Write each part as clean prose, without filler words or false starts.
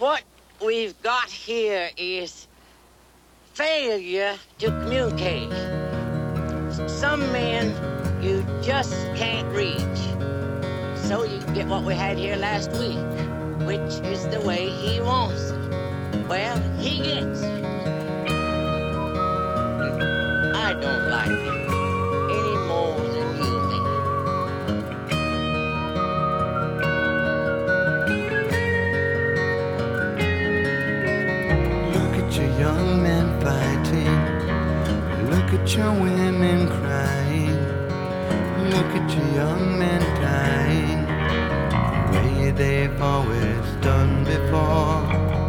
What we've got here is failure to communicate. Some men you just can't reach. So you get what we had here last week, which is the way he wants it. Well, he gets it. I don't like it any more than you do. Look at your young men fighting. Look at your women crying. Look at your young men dying the way they've always done before.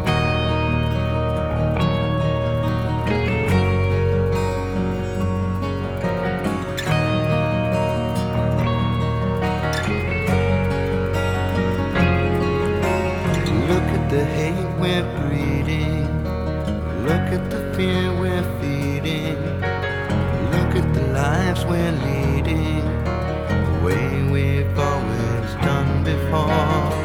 Look at the hate we're breeding. Look at the fear we're feeding. Look at the lives we're leading the way we've always done before.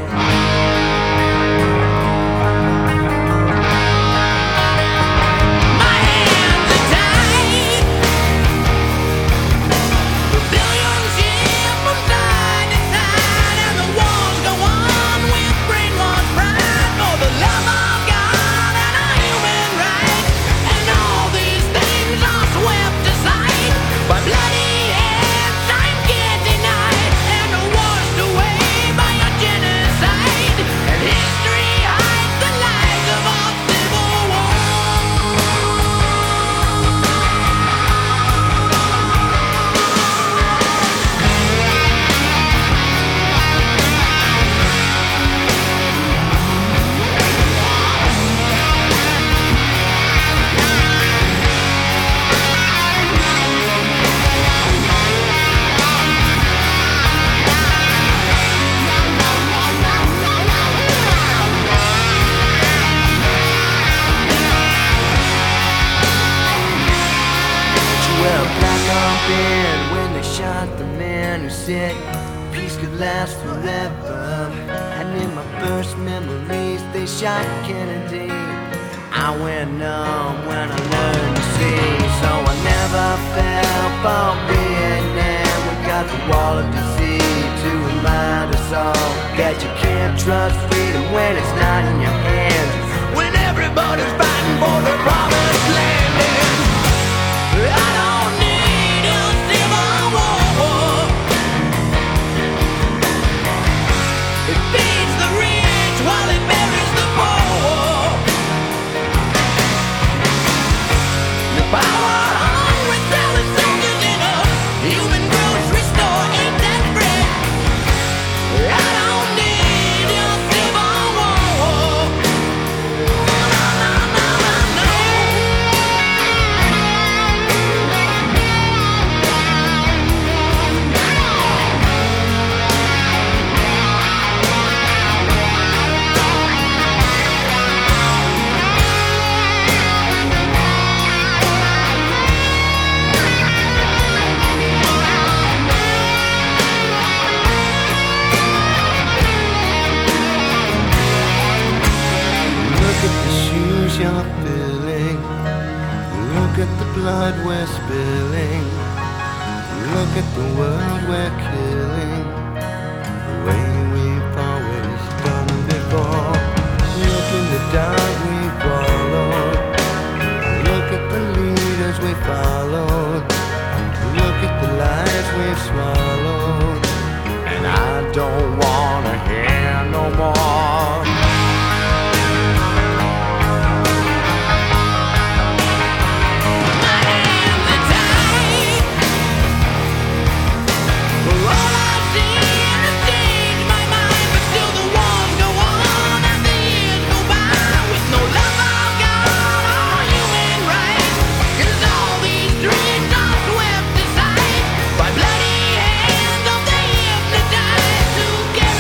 When they shot the man who said peace could last forever, and in my first memories they shot Kennedy. I went numb when I learned to see, so I never fell for Vietnam. We got the wall of disease to remind us all that you can't trust freedom when it's not in your hands, when everybody's fighting for the promised land. I don't need a civil war. It feeds the rich while it buries the poor. The power hungry selling soldiers in a human grocery store ain't that great. I don't need a civil war. No, no, no, no, no. Look at the shoes you're filling. Look at the blood we're spilling. Look at the world we're killing the way we've always done before. Look in the dark we followed. Look at the leaders we followed. Look at the lies we've swallowed. And I don't wanna hear no more. Together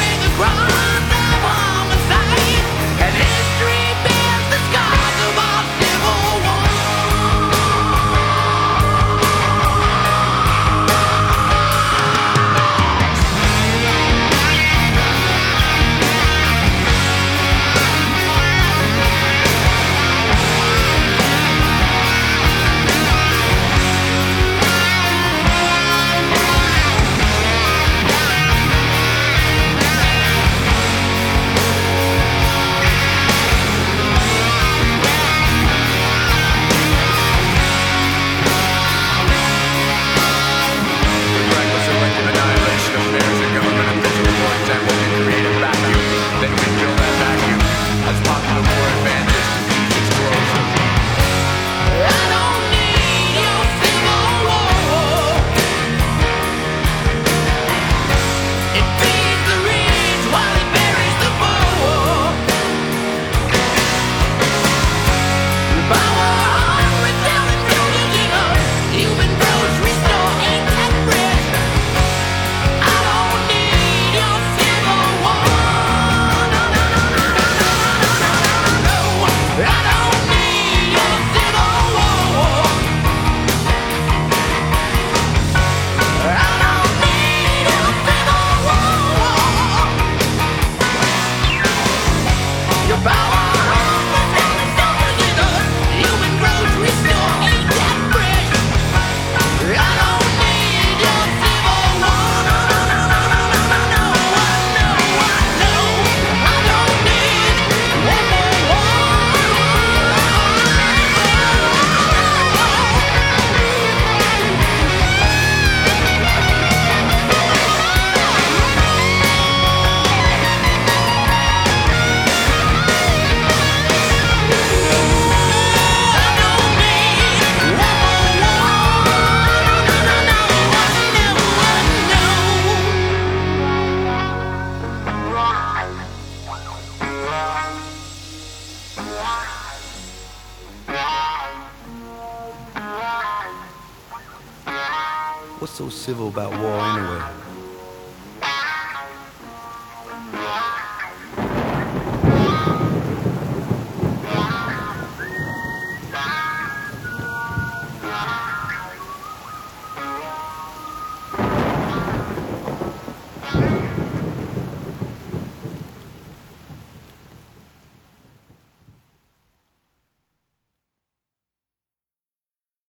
What's so civil about war anyway?